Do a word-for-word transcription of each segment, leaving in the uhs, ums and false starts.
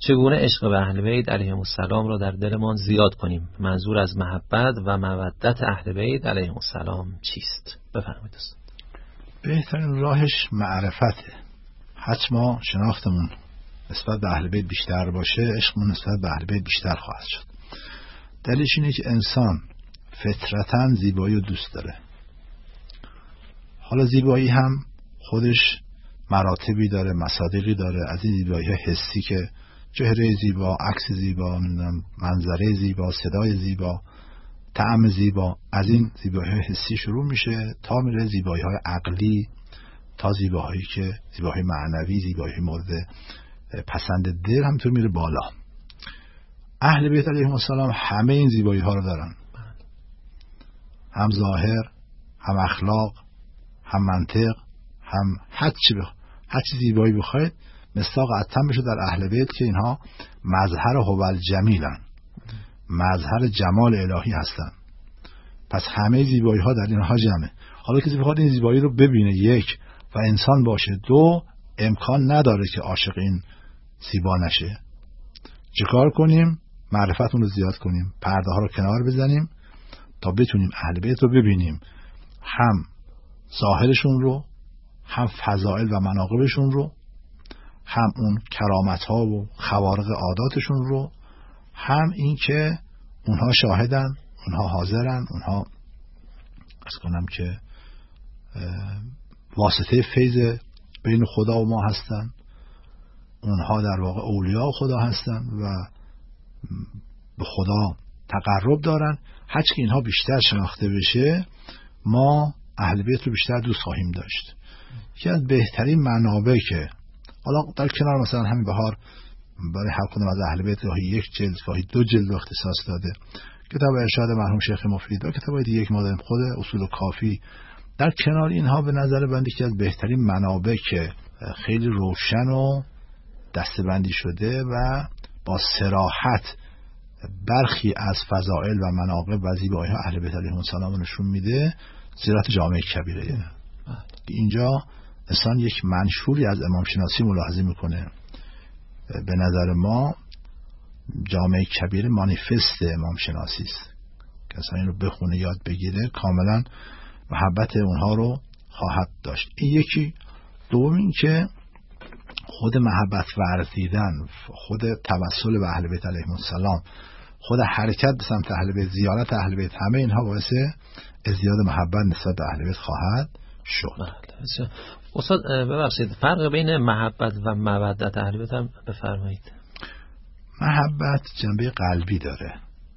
چگونه عشق به اهل بیت علیهم السلام را در دلمان زیاد کنیم؟ منظور از محبت و مودت اهل بیت علیهم السلام چیست؟ بفرمایید استاد. بهترین راهش معرفته. حتما شناختمون نسبت به اهل بیت بیشتر باشه، عشقمون نسبت به اهل بیت بیشتر خواهد شد. دلیلش اینه که انسان فطرتاً زیبایی رو دوست داره. حالا زیبایی هم خودش مراتبی داره، مصادیقی داره. از این زیبایی ها حسی که چهره زیبا، عکس زیبا، منظره زیبا، صدای زیبا، طعم زیبا، از این زیبایی های حسی شروع میشه تا میره زیبایی های عقلی، تا زیباهایی که زیباهای معنوی، زیبایی مورد پسند دل همینطور میره بالا. اهل بیت علیهم السلام همه این زیبایی ها رو دارن، هم ظاهر، هم اخلاق، هم منطق، هم هر چی بخ... هر چی زیبایی بخواید مصداق اتم بشه در اهل بیت که اینها مظهر هوال جمیلن، مظهر جمال الهی هستن. پس همه زیبایی ها در اینها جمعه. حالا کسی بخواد این زیبایی رو ببینه یک و انسان باشه، دو امکان نداره که عاشق این زیبا نشه. چیکار کنیم؟ معرفتون رو زیاد کنیم، پرده ها رو کنار بزنیم تا بتونیم اهل بیت رو ببینیم، هم ظاهرشون رو، هم فضائل و مناقبشون رو، هم اون کرامت ها و خوارق عاداتشون رو، هم این که اونها شاهدن، اونها حاضرن، اونها از کنم که واسطه فیض بین خدا و ما هستن، اونها در واقع اولیاء خدا هستن و به خدا تقرب دارن. هرچی که اینها بیشتر شناخته بشه ما اهل بیت رو بیشتر دوست خواهیم داشت. یکی از بهترین منابع که حالا در کنار مثلا همین بهار برای هر کدوم از اهل بیت گاهی یک جلد گاهی دو جلد اختصاص داده، کتاب ارشاد مرحوم شیخ مفید و کتابای دیگه یک ما داریم، خود اصول کافی. در کنار اینها به نظر بندی که از بهترین منابع که خیلی روشن و دسته‌بندی شده و با صراحت برخی از فضائل و مناقب و زیبایی‌های اهل بیت علیهم السلام نشون میده، زیارت جامع کبیره. اینجا انسان یک منشوری از امام شناسی ملاحظه میکنه. به نظر ما جامع کبیره مانیفست امام شناسی است که اصلا این رو بخونه یاد بگیره کاملا محبت اونها رو خواهد داشت. این یکی. دوم این که خود محبت ورزیدن، خود توسل به اهل بیت علیهم السلام، خود حرکت به سمت اهل بیت، زیارت اهل بیت، همه اینها باعث ازدیاد محبت نسبت به اهل بیت خواهد شد. استاد ببخشید، فرق بین محبت و مودت اهل بیت هم بفرمایید. محبت جنبه قلبی داره،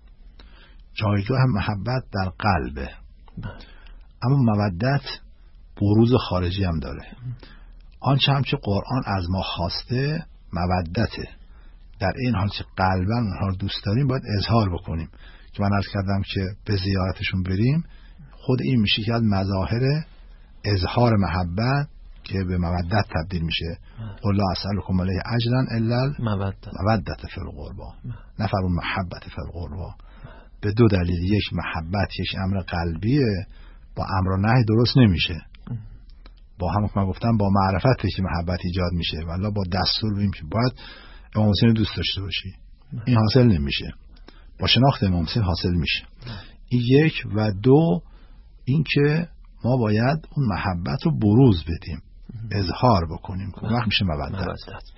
جایگاه محبت در قلبه، اما مودت بروز خارجی هم داره. آنچه هم که قرآن از ما خواسته مودته، در این حال که قلباً اونها رو دوست داریم باید اظهار بکنیم که من عرض کردم که به زیارتشون بریم. خود این میشه که از مظاهر اظهار محبت که به مودت تبدیل میشه. قل لا اسألکم علیه اجرا الا المودة فی القربى، نفرمون محبت فی القربى. به دو دلیل، یک محبت یک امر قلبیه، با امر و نهی درست نمیشه. با هم که من گفتم با معرفت که محبت ایجاد میشه، ولی با دستور بیم که باید امام حسین دوست داشته باشی، این حاصل نمیشه. با شناخت امام حسین حاصل میشه. این یک. و دو این که ما باید اون محبت رو بروز بدیم، اظهار بکنیم که وقت میشه مودت.